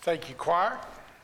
Thank you, choir.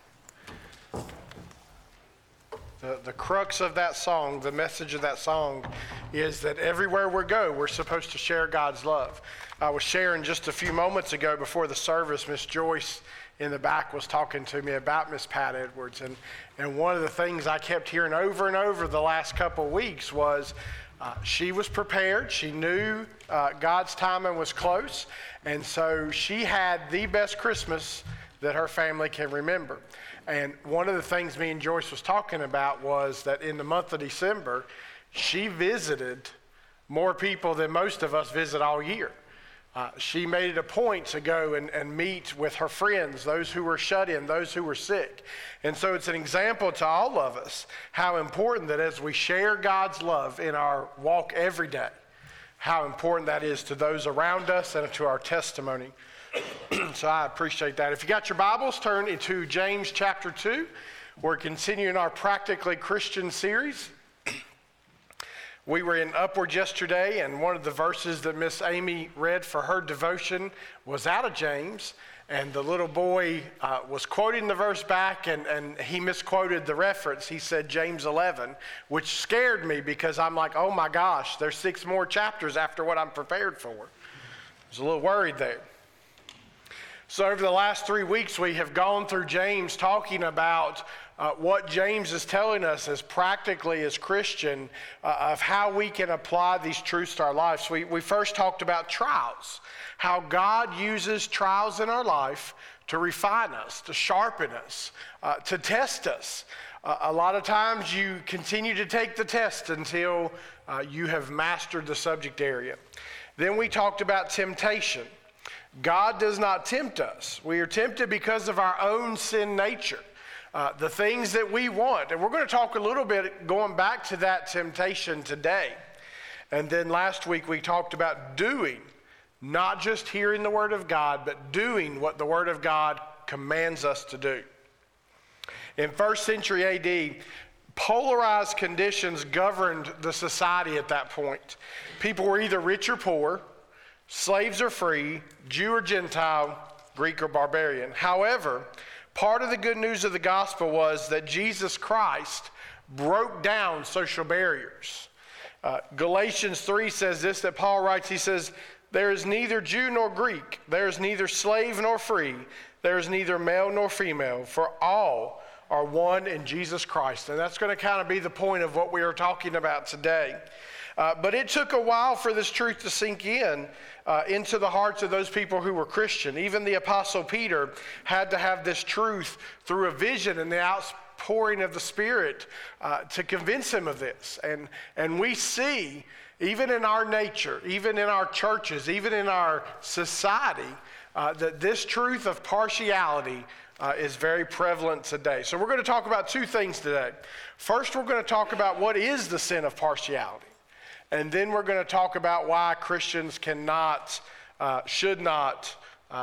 The crux of that song, the message of that song is that everywhere we go, we're supposed to share God's love. I was sharing just a few moments ago before the service, Miss Joyce in the back was talking to me about Miss Pat Edwards. And one of the things I kept hearing over and over the last couple of weeks was she was prepared. She knew God's timing was close. And so she had the best Christmas that her family can remember. And one of the things me and Joyce was talking about was that in the month of December, she visited more people than most of us visit all year. She made it a point to go and meet with her friends, those who were shut in, those who were sick. And so it's an example to all of us how important that as we share God's love in our walk every day, how important that is to those around us and to our testimony. So I appreciate that. If you got your Bibles, turn into James chapter 2. We're continuing our Practically Christian series. We were in Upward yesterday, and one of the verses that Miss Amy read for her devotion was out of James, and the little boy was quoting the verse back, and he misquoted the reference. He said James 11, which scared me because I'm like, oh my gosh, there's 6 more chapters after what I'm prepared for. I was a little worried there. So over the last 3 weeks, we have gone through James talking about what James is telling us as practically as Christian of how we can apply these truths to our lives. We first talked about trials, how God uses trials in our life to refine us, to sharpen us, to test us. A lot of times you continue to take the test until you have mastered the subject area. Then we talked about temptation. God does not tempt us. We are tempted because of our own sin nature, the things that we want. And we're going to talk a little bit going back to that temptation today. And then last week we talked about doing, not just hearing the Word of God, but doing what the Word of God commands us to do. In 1st century AD, polarized conditions governed the society at that point. People were either rich or poor, slaves or free, Jew or Gentile, Greek or barbarian. However, part of the good news of the gospel was that Jesus Christ broke down social barriers. Galatians 3 says this, that Paul writes, he says, there is neither Jew nor Greek, there is neither slave nor free, there is neither male nor female, for all are one in Jesus Christ. And that's going to kind of be the point of what we are talking about today. But it took a while for this truth to sink in into the hearts of those people who were Christian. Even the Apostle Peter had to have this truth through a vision and the outpouring of the Spirit to convince him of this. And we see, even in our nature, even in our churches, even in our society, that this truth of partiality is very prevalent today. So we're going to talk about 2 things today. First, we're going to talk about what is the sin of partiality. And then we're going to talk about why Christians cannot, should not,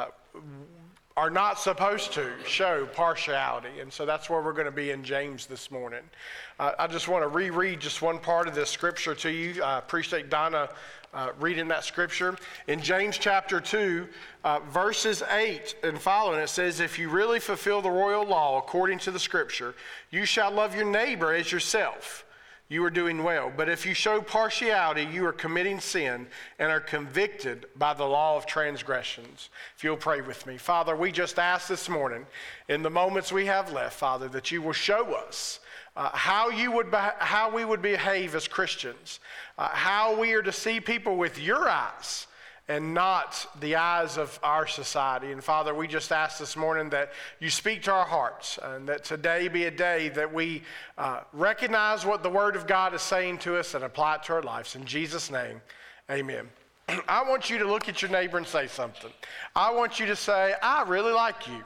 are not supposed to show partiality. And so that's where we're going to be in James this morning. I just want to reread just one part of this scripture to you. I appreciate Donna reading that scripture. In James chapter 2, verses 8 and following, it says, if you really fulfill the royal law according to the scripture, you shall love your neighbor as yourself. You are doing well. But if you show partiality, you are committing sin and are convicted by the law of transgressions. If you'll pray with me. Father, we just ask this morning, in the moments we have left, Father, that you will show us how we would behave as Christians, how we are to see people with your eyes and not the eyes of our society. And Father, we just ask this morning that you speak to our hearts and that today be a day that we recognize what the Word of God is saying to us and apply it to our lives. In Jesus' name, amen. I want you to look at your neighbor and say something. I want you to say, I really like you.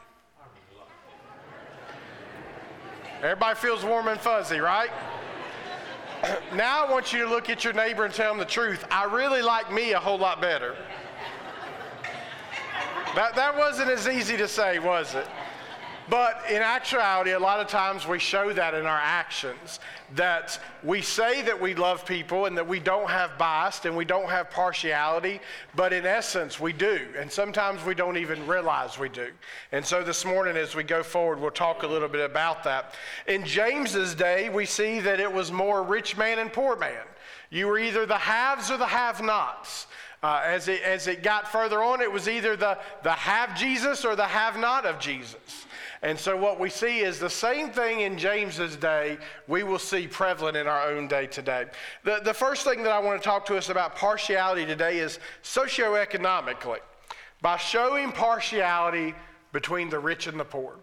Everybody feels warm and fuzzy, right? Now I want you to look at your neighbor and tell them the truth. I really like me a whole lot better. That wasn't as easy to say, was it? But in actuality, a lot of times we show that in our actions, that we say that we love people and that we don't have bias and we don't have partiality, but in essence we do. And sometimes we don't even realize we do. And so this morning as we go forward, we'll talk a little bit about that. In James's day, we see that it was more rich man and poor man. You were either the haves or the have-nots. As it got further on, it was either the have Jesus or the have not of Jesus. And so what we see is the same thing in James's day we will see prevalent in our own day today. The first thing that I want to talk to us about partiality today is socioeconomically, by showing partiality between the rich and the poor.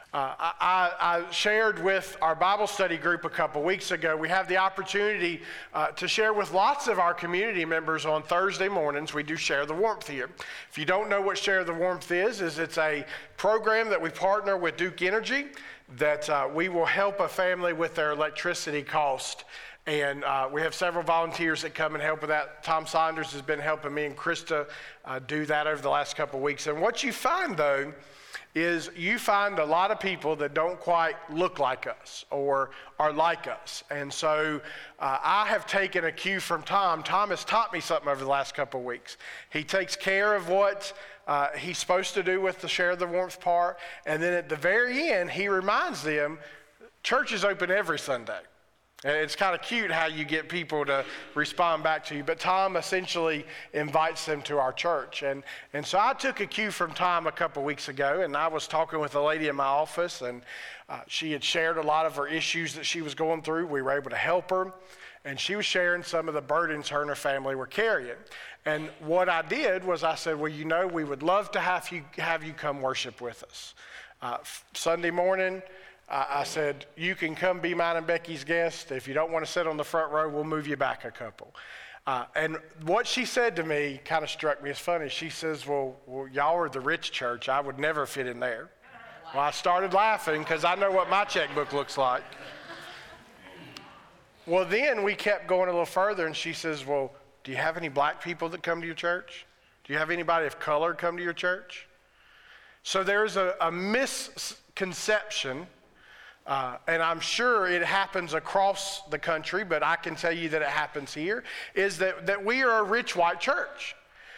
I shared with our Bible study group a couple weeks ago. We have the opportunity to share with lots of our community members on Thursday mornings. We do Share the Warmth here. If you don't know what Share the Warmth is it's a program that we partner with Duke Energy that we will help a family with their electricity cost. And we have several volunteers that come and help with that. Tom Saunders has been helping me and Krista do that over the last couple of weeks. And what you find, though, is you find a lot of people that don't quite look like us or are like us. And so I have taken a cue from Tom. Tom has taught me something over the last couple of weeks. He takes care of what he's supposed to do with the Share the Warmth part. And then at the very end, he reminds them, church is open every Sunday. And it's kind of cute how you get people to respond back to you. But Tom essentially invites them to our church. And so I took a cue from Tom a couple weeks ago, and I was talking with a lady in my office, and she had shared a lot of her issues that she was going through. We were able to help her. And she was sharing some of the burdens her and her family were carrying. And what I did was I said, well, you know, we would love to have you come worship with us. Sunday morning, I said, you can come be mine and Becky's guest. If you don't want to sit on the front row, we'll move you back a couple. And what she said to me kind of struck me as funny. She says, well, y'all are the rich church. I would never fit in there. Well, I started laughing because I know what my checkbook looks like. Well, then we kept going a little further, and she says, well, do you have any black people that come to your church? Do you have anybody of color come to your church? So there's a misconception. And I'm sure it happens across the country, but I can tell you that it happens here, is that we are a rich white church.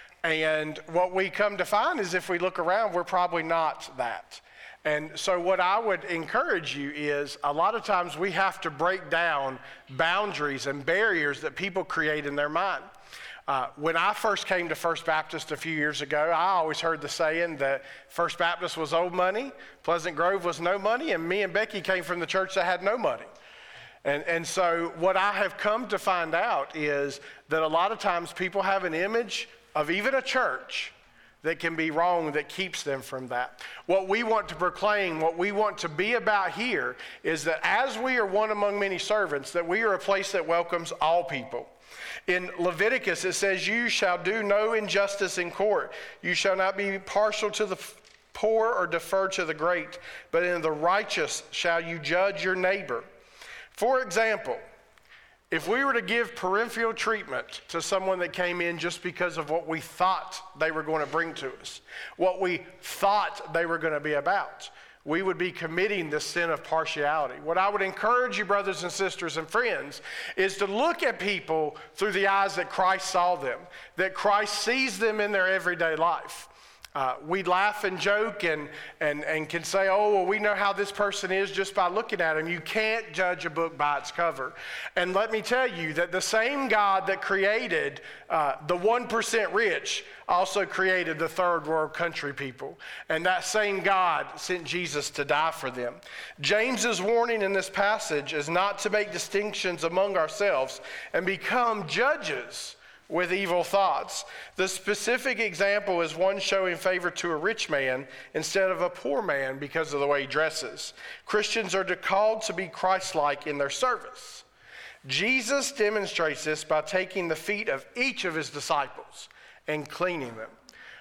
And what we come to find is if we look around, we're probably not that. And so what I would encourage you is a lot of times we have to break down boundaries and barriers that people create in their mind. When I first came to First Baptist a few years ago, I always heard the saying that First Baptist was old money, Pleasant Grove was no money, and me and Becky came from the church that had no money. And so what I have come to find out is that a lot of times people have an image of even a church that can be wrong that keeps them from that. What we want to proclaim, what we want to be about here is that as we are one among many servants, that we are a place that welcomes all people. In Leviticus, it says, you shall do no injustice in court. You shall not be partial to the poor or defer to the great, but in the righteous shall you judge your neighbor. For example, if we were to give peripheral treatment to someone that came in just because of what we thought they were going to bring to us, what we thought they were going to be about, we would be committing the sin of partiality. What I would encourage you, brothers and sisters and friends, is to look at people through the eyes that Christ saw them, that Christ sees them in their everyday life. We laugh and joke and can say, oh, well, we know how this person is just by looking at him. You can't judge a book by its cover. And let me tell you that the same God that created the 1% rich also created the third world country people. And that same God sent Jesus to die for them. James's warning in this passage is not to make distinctions among ourselves and become judges with evil thoughts. The specific example is one showing favor to a rich man instead of a poor man because of the way he dresses. Christians are called to be Christ-like in their service. Jesus demonstrates this by taking the feet of each of his disciples and cleaning them.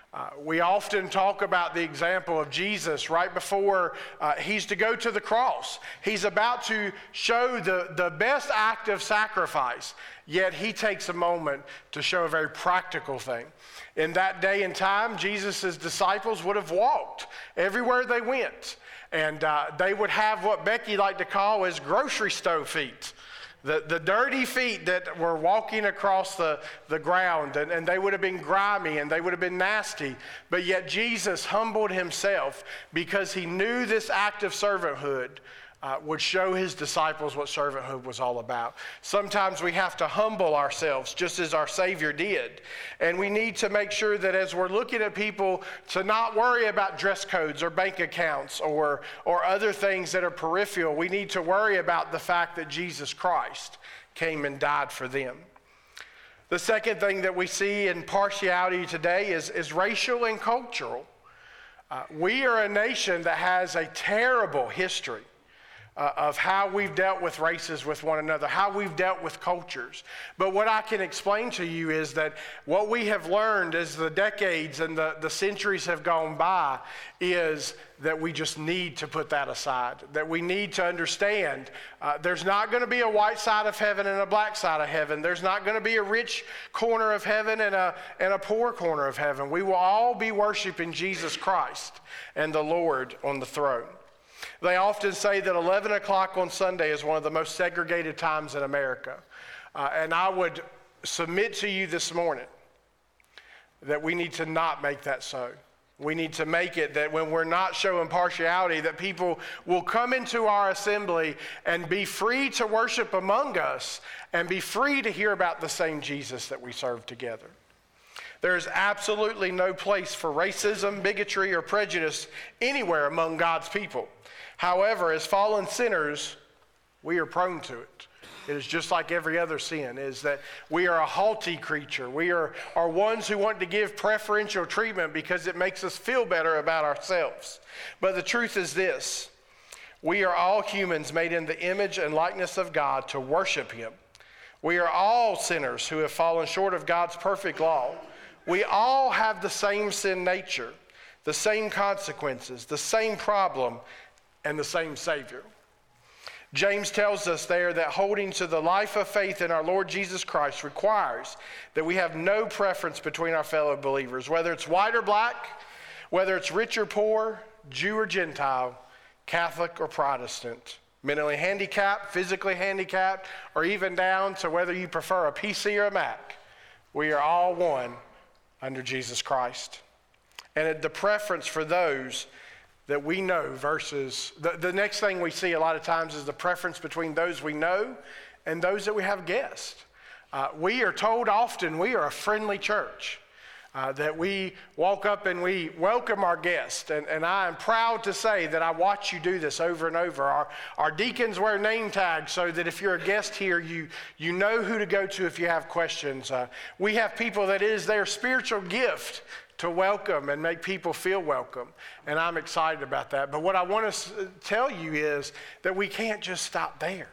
We often talk about the example of Jesus right before he's to go to the cross. He's about to show the best act of sacrifice, yet he takes a moment to show a very practical thing. In that day and time, Jesus' disciples would have walked everywhere they went. And they would have what Becky liked to call as grocery store feet. The dirty feet that were walking across the ground, and they would have been grimy and they would have been nasty. But yet Jesus humbled himself because he knew this act of servanthood would show his disciples what servanthood was all about. Sometimes we have to humble ourselves just as our Savior did. And we need to make sure that as we're looking at people, to not worry about dress codes or bank accounts or other things that are peripheral. We need to worry about the fact that Jesus Christ came and died for them. The second thing that we see in partiality today is racial and cultural. We are a nation that has a terrible history of how we've dealt with races with one another, how we've dealt with cultures. But what I can explain to you is that what we have learned as the decades and the centuries have gone by is that we just need to put that aside, that we need to understand there's not going to be a white side of heaven and a black side of heaven. There's not going to be a rich corner of heaven and a poor corner of heaven. We will all be worshiping Jesus Christ and the Lord on the throne. They often say that 11 o'clock on Sunday is one of the most segregated times in America. And I would submit to you this morning that we need to not make that so. We need to make it that when we're not showing partiality, that people will come into our assembly and be free to worship among us and be free to hear about the same Jesus that we serve together. There is absolutely no place for racism, bigotry, or prejudice anywhere among God's people. However, as fallen sinners, we are prone to it. It is just like every other sin, is that we are a haughty creature. We are ones who want to give preferential treatment because it makes us feel better about ourselves. But the truth is this: we are all humans made in the image and likeness of God to worship him. We are all sinners who have fallen short of God's perfect law. We all have the same sin nature, the same consequences, the same problem, and the same Savior. James tells us there that holding to the life of faith in our Lord Jesus Christ requires that we have no preference between our fellow believers, whether it's white or black, whether it's rich or poor, Jew or Gentile, Catholic or Protestant, mentally handicapped, physically handicapped, or even down to whether you prefer a PC or a Mac. We are all one under Jesus Christ. And the preference for those that we know versus the next thing we see a lot of times is the preference between those we know and those that we have guessed. We are told often we are a friendly church, that we walk up and we welcome our guests. And I am proud to say that I watch you do this over and over. Our deacons wear name tags so that if you're a guest here, you know who to go to if you have questions. We have people that it is their spiritual gift to welcome and make people feel welcome. And I'm excited about that. But what I want to tell you is that we can't just stop there.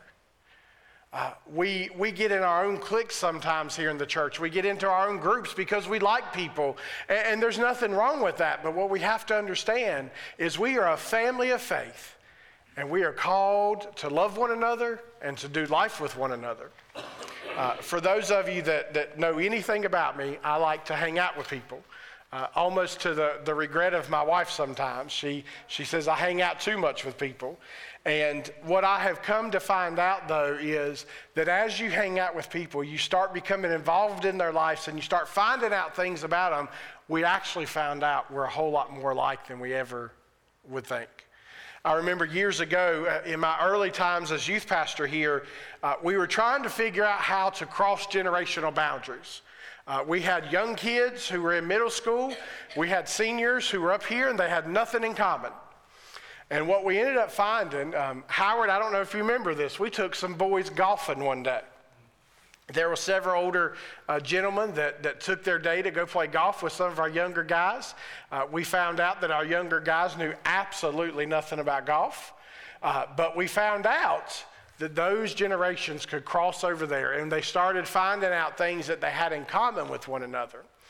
We get in our own cliques sometimes here in the church. We get into our own groups because we like people. And there's nothing wrong with that. But what we have to understand is we are a family of faith. And we are called to love one another and to do life with one another. For those of you that know anything about me, I like to hang out with people. Almost to the regret of my wife sometimes. She says I hang out too much with people. And what I have come to find out, though, is that as you hang out with people, you start becoming involved in their lives and you start finding out things about them. We actually found out we're a whole lot more alike than we ever would think. I remember years ago, in my early times as youth pastor here, we were trying to figure out how to cross generational boundaries. We had young kids who were in middle school. We had seniors who were up here and they had nothing in common. And what we ended up finding, Howard, I don't know if you remember this, we took some boys golfing one day. There were several older gentlemen that took their day to go play golf with some of our younger guys. We found out that our younger guys knew absolutely nothing about golf. But we found out that those generations could cross over there, and they started finding out things that they had in common with one another.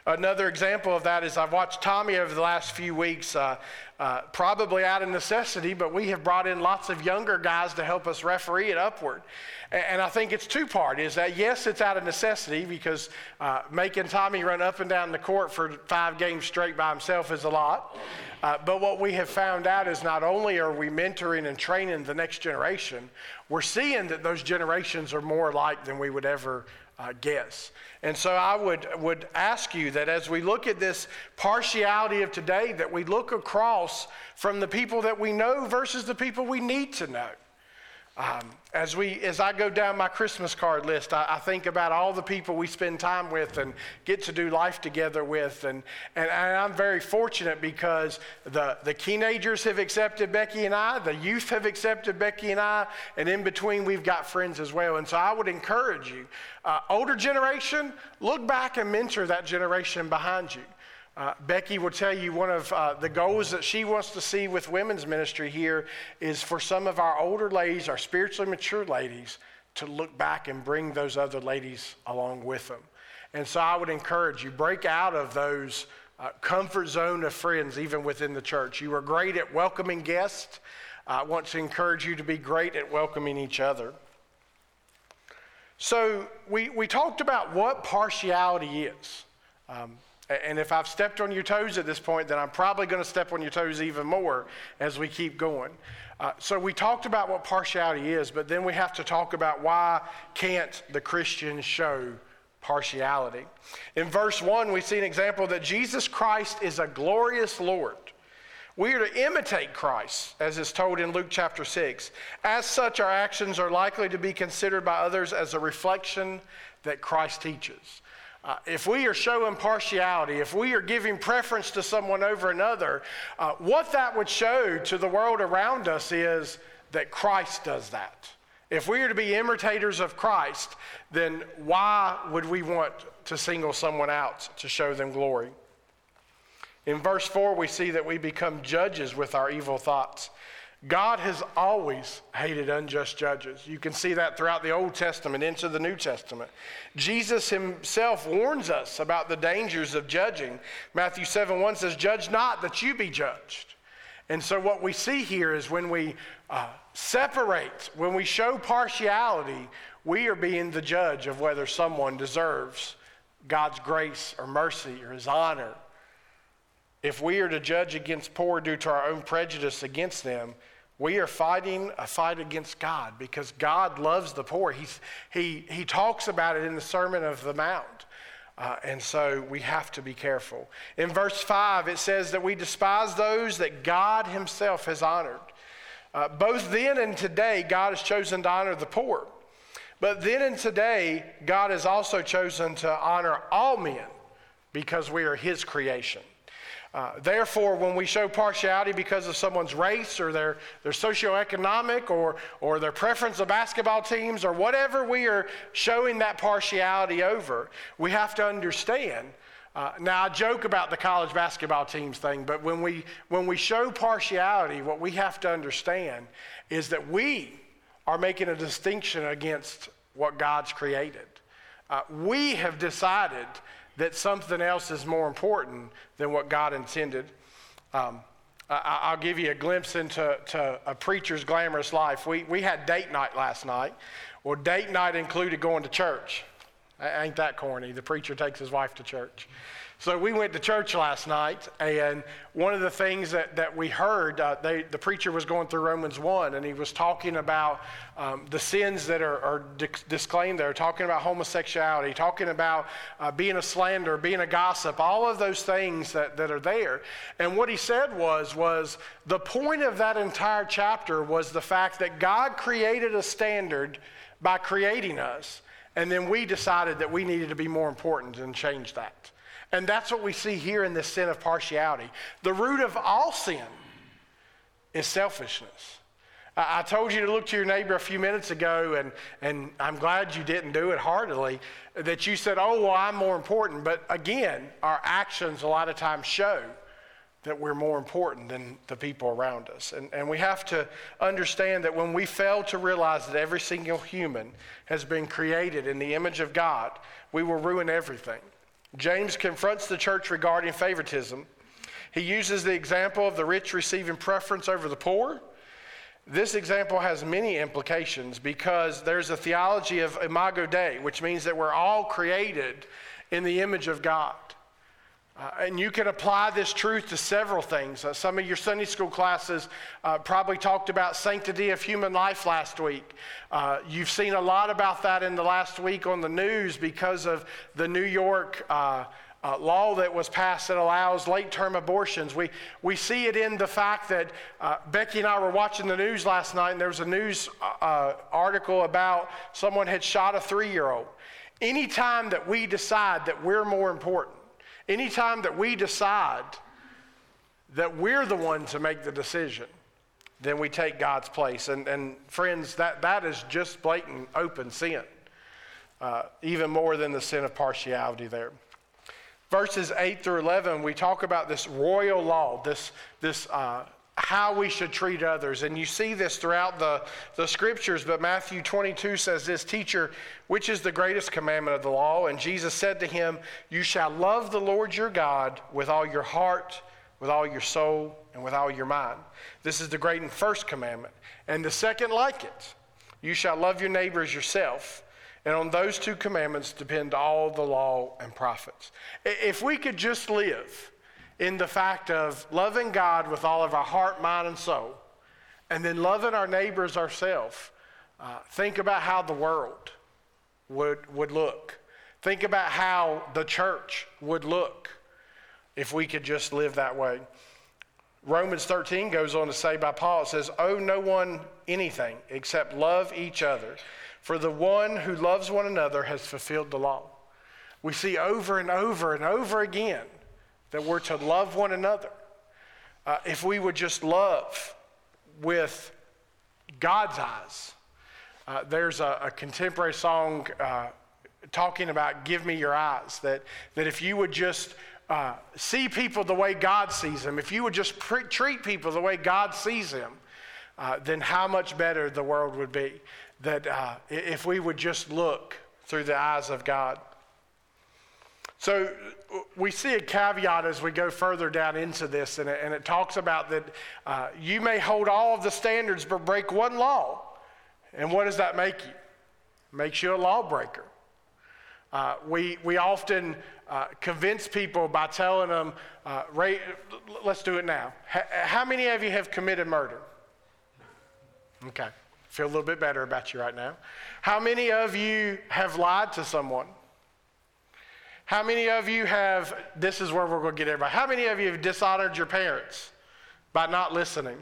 Another example of that is I've watched Tommy over the last few weeks, probably out of necessity, but we have brought in lots of younger guys to help us referee it upward. And I think it's two-part, is that yes, it's out of necessity because making Tommy run up and down the court for 5 games straight by himself is a lot. But what we have found out is not only are we mentoring and training the next generation, we're seeing that those generations are more alike than we would ever guess. And so I would ask you that as we look at this partiality of today, that we look across from the people that we know versus the people we need to know. As I go down my Christmas card list, I think about all the people we spend time with and get to do life together with. And I'm very fortunate because the teenagers have accepted Becky and I, the youth have accepted Becky and I, and in between we've got friends as well. And so I would encourage you, older generation, look back and mentor that generation behind you. Becky will tell you one of the goals that she wants to see with women's ministry here is for some of our older ladies, our spiritually mature ladies, to look back and bring those other ladies along with them. And so I would encourage you, break out of those comfort zone of friends even within the church. You are great at welcoming guests. I want to encourage you to be great at welcoming each other. So we talked about what partiality is. And if I've stepped on your toes at this point, then I'm probably going to step on your toes even more as we keep going. So we talked about what partiality is, but then we have to talk about why can't the Christian show partiality. In verse 1, we see an example that Jesus Christ is a glorious Lord. We are to imitate Christ, as is told in Luke chapter 6. As such, our actions are likely to be considered by others as a reflection that Christ teaches. If we are showing partiality, if we are giving preference to someone over another, what that would show to the world around us is that Christ does that. If we are to be imitators of Christ, then why would we want to single someone out to show them glory? In verse 4, we see that we become judges with our evil thoughts. God has always hated unjust judges. You can see that throughout the Old Testament into the New Testament. Jesus himself warns us about the dangers of judging. Matthew 7:1 says, "Judge not that you be judged." And so what we see here is when we separate, when we show partiality, we are being the judge of whether someone deserves God's grace or mercy or his honor. If we are to judge against poor due to our own prejudice against them, we are fighting a fight against God because God loves the poor. He talks about it in the Sermon of the Mount. And so we have to be careful. In verse 5, it says that we despise those that God himself has honored. Both then and today, God has chosen to honor the poor. But then and today, God has also chosen to honor all men because we are his creation. Therefore, when we show partiality because of someone's race or their socioeconomic or their preference of basketball teams or whatever we are showing that partiality over, we have to understand. Now, I joke about the college basketball teams thing, but when we show partiality, what we have to understand is that we are making a distinction against what God's created. We have decided that something else is more important than what God intended. I'll give you a glimpse into a preacher's glamorous life. We had date night last night. Well, date night included going to church. Ain't that corny? The preacher takes his wife to church. So we went to church last night, and one of the things that we heard, the preacher was going through Romans 1, and he was talking about the sins that are disclaimed there, talking about homosexuality, talking about being a slanderer, being a gossip, all of those things that are there. And what he said was the point of that entire chapter was the fact that God created a standard by creating us, and then we decided that we needed to be more important and change that. And that's what we see here in this sin of partiality. The root of all sin is selfishness. I told you to look to your neighbor a few minutes ago, and I'm glad you didn't do it heartily, that you said, oh, well, I'm more important. But again, our actions a lot of times show that we're more important than the people around us. And we have to understand that when we fail to realize that every single human has been created in the image of God, we will ruin everything. James confronts the church regarding favoritism. He uses the example of the rich receiving preference over the poor. This example has many implications because there's a theology of imago Dei, which means that we're all created in the image of God. And you can apply this truth to several things. Some of your Sunday school classes probably talked about sanctity of human life last week. You've seen a lot about that in the last week on the news because of the New York law that was passed that allows late-term abortions. We see it in the fact that Becky and I were watching the news last night, and there was a news article about someone had shot a 3-year-old. Anytime that we decide that we're more important, anytime that we decide that we're the one to make the decision, then we take God's place. And friends, that is just blatant open sin, even more than the sin of partiality there. Verses 8 through 11, we talk about this royal law, this how we should treat others. And you see this throughout the scriptures, but Matthew 22 says this, "Teacher, which is the greatest commandment of the law?" And Jesus said to him, "You shall love the Lord your God with all your heart, with all your soul, and with all your mind. This is the great and first commandment. And the second like it, you shall love your neighbor as yourself. And on those two commandments depend all the law and prophets." If we could just live in the fact of loving God with all of our heart, mind, and soul, and then loving our neighbors ourselves, think about how the world would look. Think about how the church would look if we could just live that way. Romans 13 goes on to say by Paul, it says, "Owe no one anything except love each other. For the one who loves one another has fulfilled the law." We see over and over and over again that we're to love one another. If we would just love with God's eyes. There's a contemporary song talking about "Give me your eyes," that if you would just see people the way God sees them, if you would just treat people the way God sees them, then how much better the world would be. That if we would just look through the eyes of God. So we see a caveat as we go further down into this, and it talks about that you may hold all of the standards but break one law. And what does that make you? It makes you a lawbreaker. We often convince people by telling them, let's do it now. How many of you have committed murder? Okay. Feel a little bit better about you right now. How many of you have lied to someone? How many of you have, this is where we're going to get everybody. How many of you have dishonored your parents by not listening?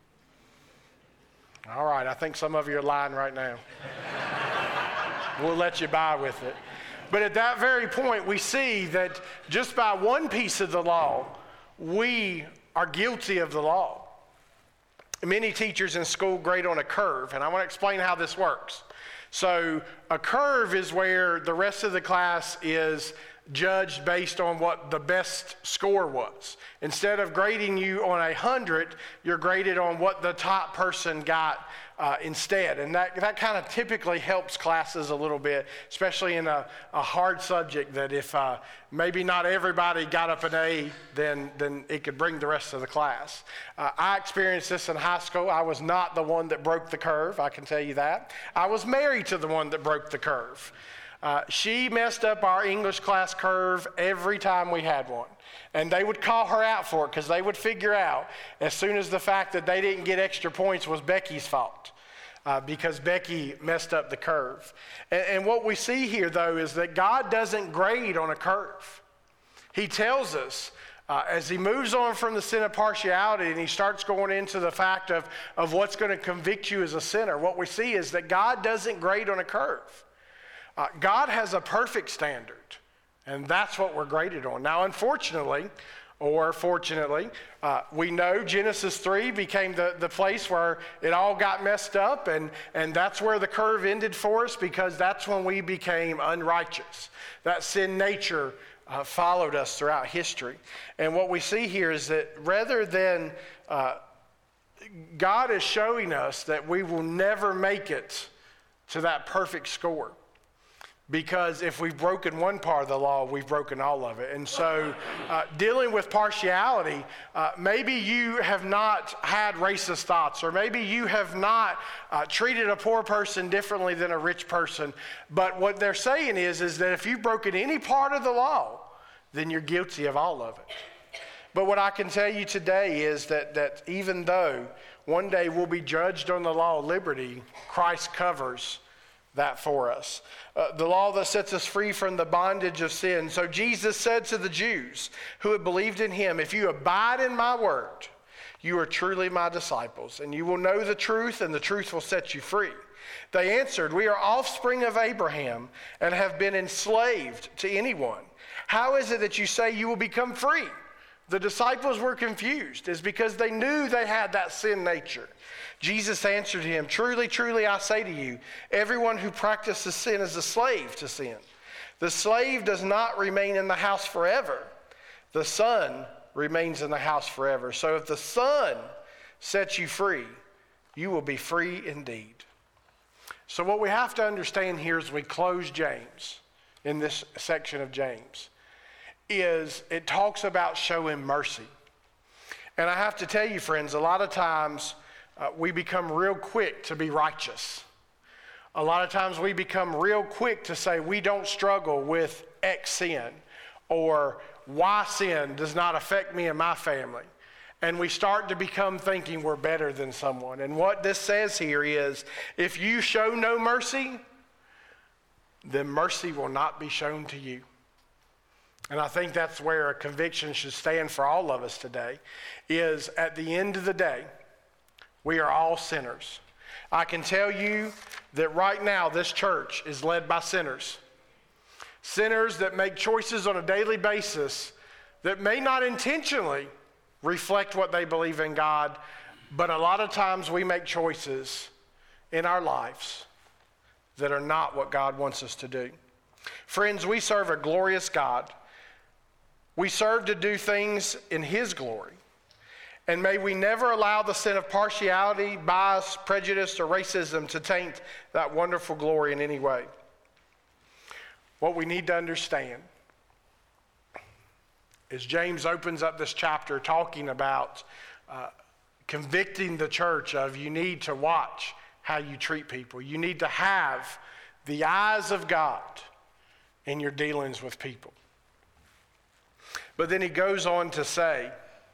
All right, I think some of you are lying right now. We'll let you by with it. But at that very point, we see that just by one piece of the law, we are guilty of the law. Many teachers in school grade on a curve, and I want to explain how this works. So a curve is where the rest of the class is judged based on what the best score was. Instead of grading you on 100, you're graded on what the top person got instead. And that kind of typically helps classes a little bit, especially in a hard subject that if maybe not everybody got up an A, then it could bring the rest of the class. I experienced this in high school. I was not the one that broke the curve, I can tell you that. I was married to the one that broke the curve. She messed up our English class curve every time we had one. And they would call her out for it because they would figure out as soon as the fact that they didn't get extra points was Becky's fault because Becky messed up the curve. And what we see here, though, is that God doesn't grade on a curve. He tells us as he moves on from the sin of partiality and he starts going into the fact of what's going to convict you as a sinner, what we see is that God doesn't grade on a curve. God has a perfect standard, and that's what we're graded on. Now, unfortunately, or fortunately, we know Genesis 3 became the place where it all got messed up, and that's where the curve ended for us because that's when we became unrighteous. That sin nature followed us throughout history. And what we see here is that rather than God is showing us that we will never make it to that perfect score. Because if we've broken one part of the law, we've broken all of it. And so dealing with partiality, maybe you have not had racist thoughts, or maybe you have not treated a poor person differently than a rich person. But what they're saying is that if you've broken any part of the law, then you're guilty of all of it. But what I can tell you today is that even though one day we'll be judged on the law of liberty, Christ covers that for us. The law that sets us free from the bondage of sin. So Jesus said to the Jews who had believed in him, if you abide in my word, you are truly my disciples, and you will know the truth, and the truth will set you free. They answered, we are offspring of Abraham and have been enslaved to anyone. How is it that you say you will become free? The disciples were confused. It's because they knew they had that sin nature. Jesus answered him, truly, truly, I say to you, everyone who practices sin is a slave to sin. The slave does not remain in the house forever. The son remains in the house forever. So if the Son sets you free, you will be free indeed. So what we have to understand here as we close James, in this section of James, is it talks about showing mercy. And I have to tell you, friends, a lot of times we become real quick to be righteous. A lot of times we become real quick to say we don't struggle with X sin, or Y sin does not affect me and my family. And we start to become thinking we're better than someone. And what this says here is, if you show no mercy, then mercy will not be shown to you. And I think that's where a conviction should stand for all of us today, is at the end of the day, we are all sinners. I can tell you that right now this church is led by sinners. Sinners that make choices on a daily basis that may not intentionally reflect what they believe in God, but a lot of times we make choices in our lives that are not what God wants us to do. Friends, we serve a glorious God. We serve to do things in his glory. And may we never allow the sin of partiality, bias, prejudice, or racism to taint that wonderful glory in any way. What we need to understand is James opens up this chapter talking about convicting the church of, you need to watch how you treat people. You need to have the eyes of God in your dealings with people. But then he goes on to say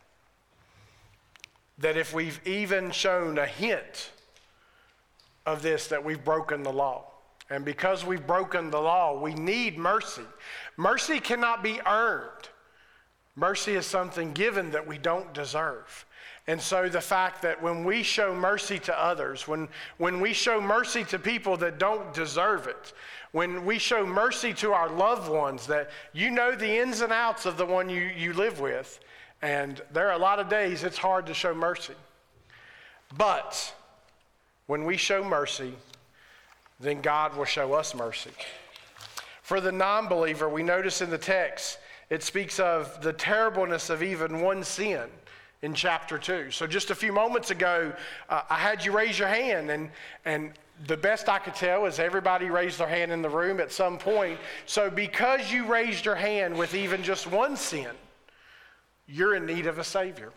that if we've even shown a hint of this, that we've broken the law. And because we've broken the law, we need mercy. Mercy cannot be earned. Mercy is something given that we don't deserve. And so the fact that when we show mercy to others, when we show mercy to people that don't deserve it, when we show mercy to our loved ones, that you know the ins and outs of the one you live with, and there are a lot of days it's hard to show mercy. But when we show mercy, then God will show us mercy. For the non-believer, we notice in the text, it speaks of the terribleness of even one sin in chapter 2. So just a few moments ago, I had you raise your hand, and the best I could tell is everybody raised their hand in the room at some point. So because you raised your hand with even just one sin, you're in need of a Savior.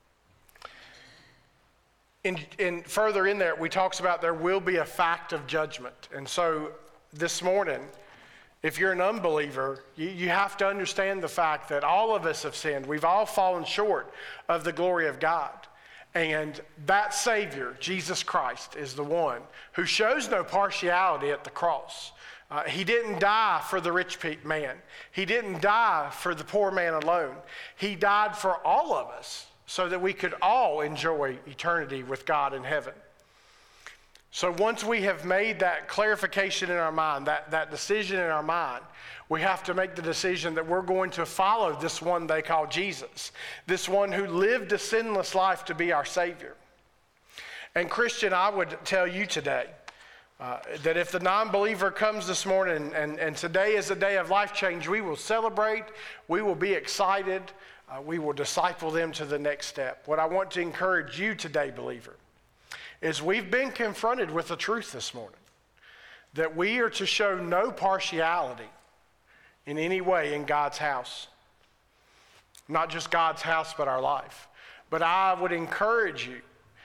And further in there, we talks about there will be a fact of judgment. And so this morning, if you're an unbeliever, you have to understand the fact that all of us have sinned. We've all fallen short of the glory of God. And that Savior, Jesus Christ, is the one who shows no partiality at the cross. He didn't die for the rich man. He didn't die for the poor man alone. He died for all of us so that we could all enjoy eternity with God in heaven. So once we have made that clarification in our mind, that decision in our mind, we have to make the decision that we're going to follow this one they call Jesus, this one who lived a sinless life to be our Savior. And Christian, I would tell you today that if the non-believer comes this morning and today is a day of life change, we will celebrate, we will be excited, we will disciple them to the next step. What I want to encourage you today, believer, is we've been confronted with the truth this morning, that we are to show no partiality in any way in God's house. Not just God's house, but our life. But I would encourage you,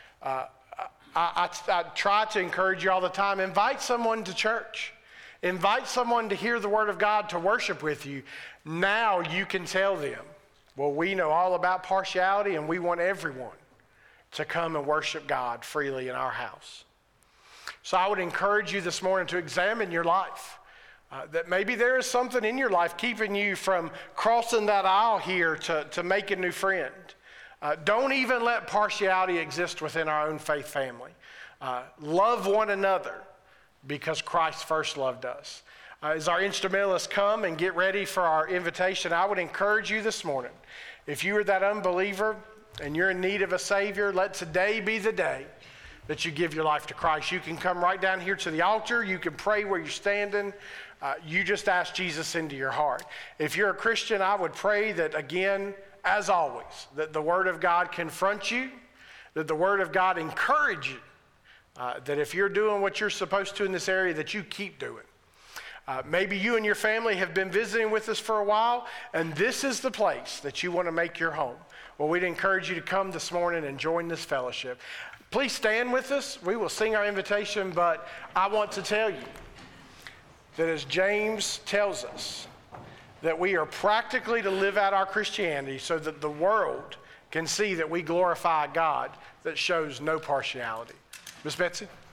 I try to encourage you all the time, invite someone to church. Invite someone to hear the Word of God, to worship with you. Now you can tell them, well, we know all about partiality and we want everyone to come and worship God freely in our house. So I would encourage you this morning to examine your life. That maybe there is something in your life keeping you from crossing that aisle here to make a new friend. Don't even let partiality exist within our own faith family. Love one another because Christ first loved us. As our instrumentalists come and get ready for our invitation, I would encourage you this morning, if you are that unbeliever and you're in need of a Savior, let today be the day that you give your life to Christ. You can come right down here to the altar. You can pray where you're standing. You just ask Jesus into your heart. If you're a Christian, I would pray that, again, as always, that the Word of God confront you, that the Word of God encourage you, that if you're doing what you're supposed to in this area, that you keep doing. Maybe you and your family have been visiting with us for a while, and this is the place that you want to make your home. Well, we'd encourage you to come this morning and join this fellowship. Please stand with us. We will sing our invitation, but I want to tell you that as James tells us, that we are practically to live out our Christianity so that the world can see that we glorify a God that shows no partiality. Miss Betsy?